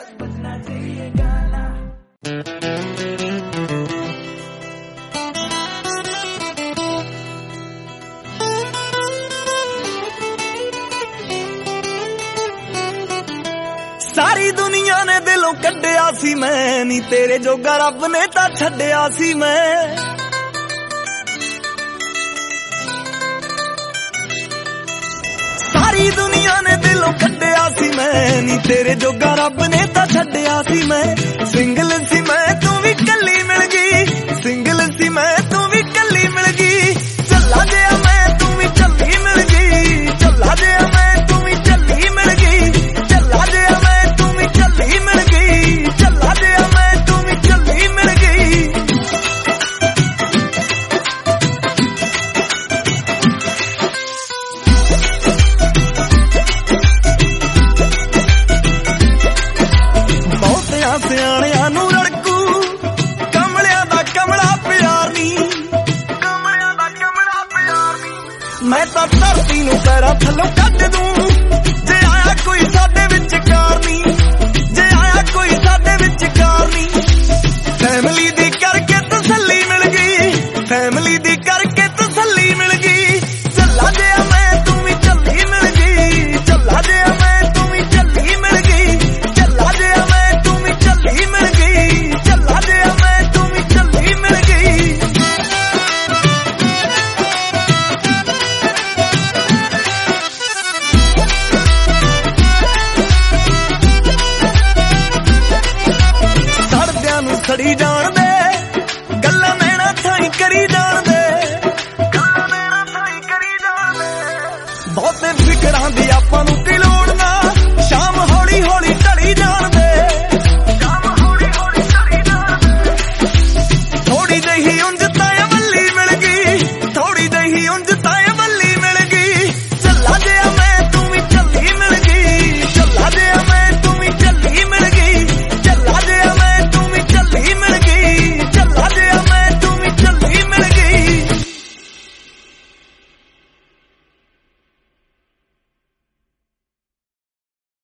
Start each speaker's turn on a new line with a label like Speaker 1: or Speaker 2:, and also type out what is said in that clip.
Speaker 1: सारी दुनिया ने दिलों कड्डिया सी मैं नी तेरे जोगा रब ने तां छड्डिया सी मैं। सारी दुनिया ने दिलों कड्डिया सी मैं नी तेरे जोगा रब ने तां छड्डिया सी मैं। सिंगल सी मैं तू भी कल्ली मिल गई, सिंगल सी मैं तू भी कल्ली मिल गई। झल्ला जिहा मैं तू भी झल्ली मिल गई, झल्ला जिहा मैं तू भी झल्ली मिल गई। झल्ला जिहा मैं तू भी झल्ली मिल गई, झल्ला जिहा मैं तू भी झल्ली मिल गई। ਬਹੁਤਿਆਂ ਸਿਆਣਿਆਂ ਨੂੰ ਰੜਕੂ ਕਮਲਿਆਂ ਦਾ ਕਮਲਾ ਪਿਆਰ ਨੀ, ਕਮਲਿਆਂ ਦਾ ਕਮਲਾ ਪਿਆਰ ਨੀ। ਮੈਂ ਤਾਂ ਧਰਤੀ ਨੂੰ ਪੈਰਾਂ ਥੱਲੋਂ ਕੱਢ ਦੂੰ ਜੇ ਆਇਆ ਕੋਈ ਸਾਡੇ ਵਿਚਕਾਰ ਨੀ, ਜੇ ਆਇਆ ਕੋਈ ਸਾਡੇ ਵਿਚਕਾਰ ਨੀ। ਫੈਮਿਲੀ ਦੀ ਕਰਕੇ ਤਸੱਲੀ ਮਿਲ ਗਈ, ਫੈਮਿਲੀ ਦੀ ਕਰਕੇ ਤਸੱਲੀ ਮਿਲ ਗਈ। ਝੱਲਾ ਜਿਹਾ ਮੈਂ ਤੂੰ ਵੀ ਝੱਲੀ ਮਿਲ ਗਈ, ਝੱਲਾ ਜਿਹਾ ਮੈਂ ਤੂੰ ਵੀ ਝੱਲੀ ਮਿਲ ਗਈ। ਝੱਲਾ ਜਿਹਾ ਮੈਂ ਤੂੰ ਵੀ ਝੱਲੀ ਮਿਲ ਗਈ, ਝੱਲਾ ਜਿਹਾ ਮੈਂ ਤੂੰ ਵੀ ਝੱਲੀ ਮਿਲ ਗਈ। ਸੜਦਿਆਂ ਨੂੰ ਸੜੀ ਜਾ